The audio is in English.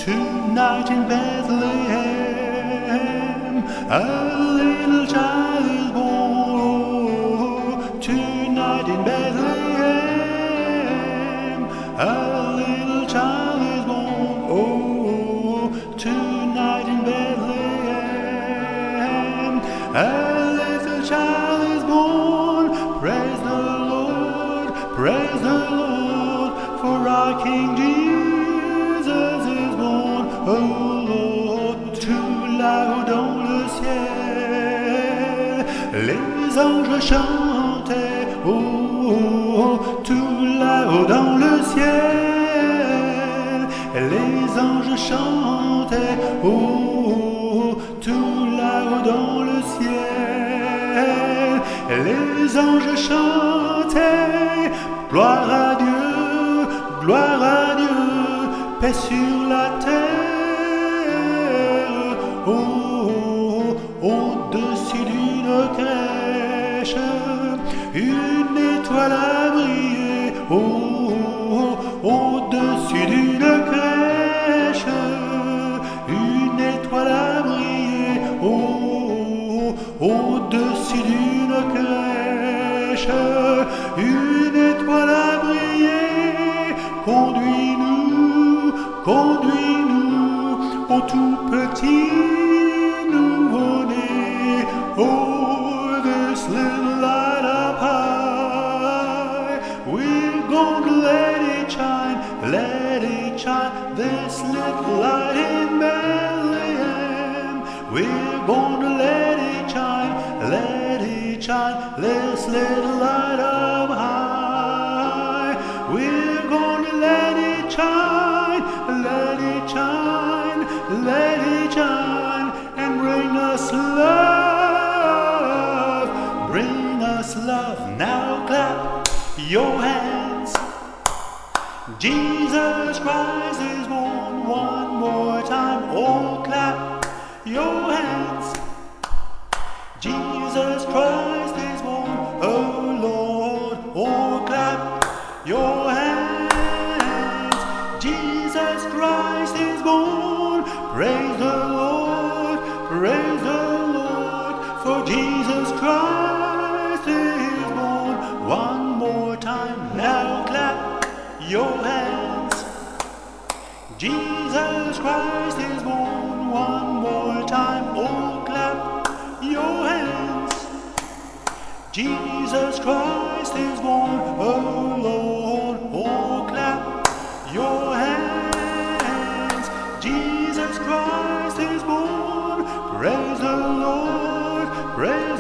Tonight in Bethlehem, a little child is born. Tonight in Bethlehem, a little child is born. Oh, tonight in Bethlehem, a little child is born. Praise the Lord, for our King Jesus is born. Oh Lord, tout là-haut dans le ciel, les anges chantaient. Oh, tout là-haut dans le ciel, les anges chantaient. Oh, tout là-haut dans le ciel, les anges chantaient. Gloire à Dieu, paix sur la terre. Oh, au-dessus d'une crèche, une étoile a brillé. Oh, au-dessus d'une crèche, une étoile a brillé. Oh, au-dessus d'une crèche, une étoile a brillé. Conduis-nous au tout petit nouveau-né. Oh, this little light up high, we're going to let it shine, this little light in Bethlehem. We're going to let it shine, this little light up high. We're going to let it shine, and bring us love. Now clap your hands. Jesus Christ is born. One more time, oh clap your hands. Jesus Christ is born. Oh Lord, oh clap your hands. Jesus Christ is born. Praise the Lord, for Jesus Christ is born. One more time, now clap your hands. Jesus Christ is born. One more time, oh clap your hands. Jesus Christ is born. Oh Lord, oh clap your hands. Jesus Christ is born. Praise the Lord,